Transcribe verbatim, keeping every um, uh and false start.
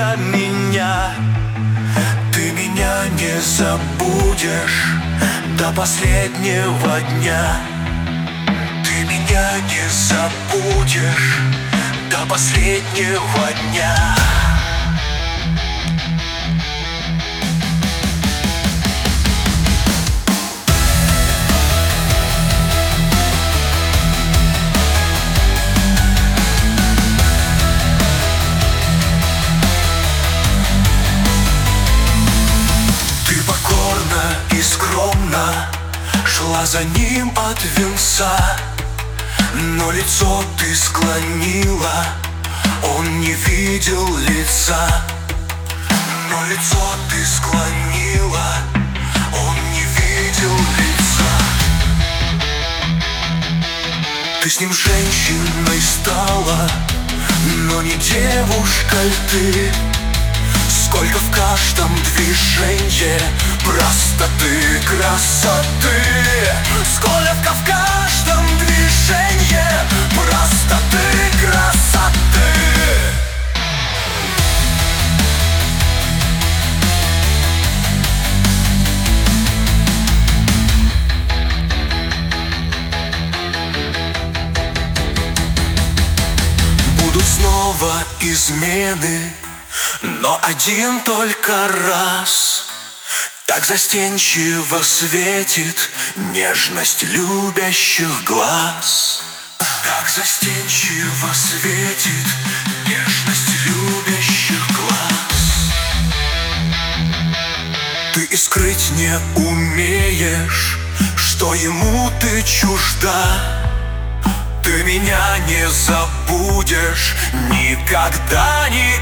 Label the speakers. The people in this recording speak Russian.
Speaker 1: для меня. Ты меня не забудешь до последнего дня. Ты меня не забудешь до последнего дня. И скромно шла за ним от венца, но лицо ты склонила, он не видел лица. Но лицо ты склонила, он не видел лица. Ты с ним женщиной стала, но не девушкой ты. Сколько в каждом движении простоты, красоты. Сколько в каждом движении простоты, красоты. Будут снова измены, но один только раз. Так застенчиво светит нежность любящих глаз. Так застенчиво светит нежность любящих глаз. Ты и скрыть не умеешь, что ему ты чужда. Ты меня не забудешь никогда, никогда.